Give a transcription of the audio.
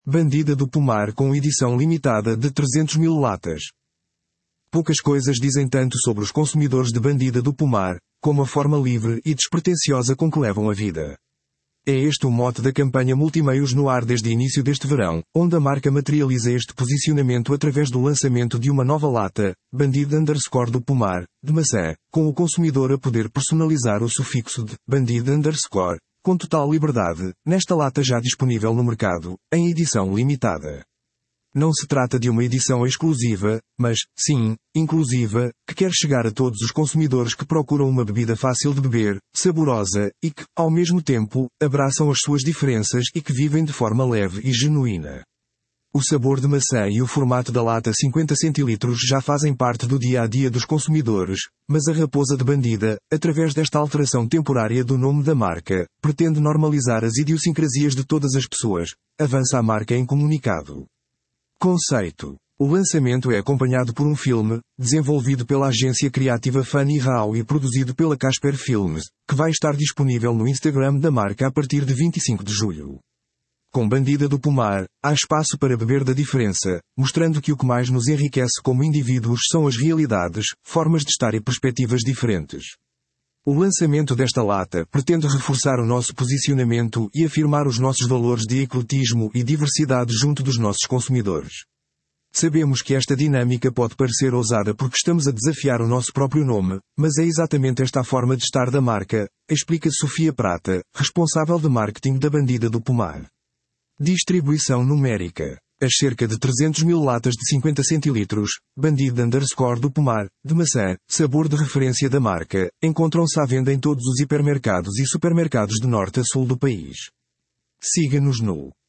Bandida do Pomar com edição limitada de 300 mil latas. Poucas coisas dizem tanto sobre os consumidores de Bandida do Pomar, como a forma livre e despretensiosa com que levam a vida. É este o mote da campanha Multimeios no ar desde o início deste verão, onde a marca materializa este posicionamento através do lançamento de uma nova lata, Bandida _ do Pomar, de maçã, com o consumidor a poder personalizar o sufixo de Bandida _ com total liberdade, nesta lata já disponível no mercado, em edição limitada. Não se trata de uma edição exclusiva, mas, sim, inclusiva, que quer chegar a todos os consumidores que procuram uma bebida fácil de beber, saborosa, e que, ao mesmo tempo, abraçam as suas diferenças e que vivem de forma leve e genuína. O sabor de maçã e o formato da lata 50 centilitros já fazem parte do dia a dia dos consumidores, mas a Raposa de Bandida, através desta alteração temporária do nome da marca, pretende normalizar as idiosincrasias de todas as pessoas, avança a marca em comunicado. Conceito. O lançamento é acompanhado por um filme, desenvolvido pela agência criativa Funny How e produzido pela Casper Films, que vai estar disponível no Instagram da marca a partir de 25 de julho. Com Bandida do Pomar, há espaço para beber da diferença, mostrando que o que mais nos enriquece como indivíduos são as realidades, formas de estar e perspectivas diferentes. O lançamento desta lata pretende reforçar o nosso posicionamento e afirmar os nossos valores de ecletismo e diversidade junto dos nossos consumidores. Sabemos que esta dinâmica pode parecer ousada porque estamos a desafiar o nosso próprio nome, mas é exatamente esta a forma de estar da marca, explica Sofia Prata, responsável de marketing da Bandida do Pomar. Distribuição numérica. As cerca de 300 mil latas de 50 centilitros, Bandida _ do Pomar, de maçã, sabor de referência da marca, encontram-se à venda em todos os hipermercados e supermercados de norte a sul do país. Siga-nos no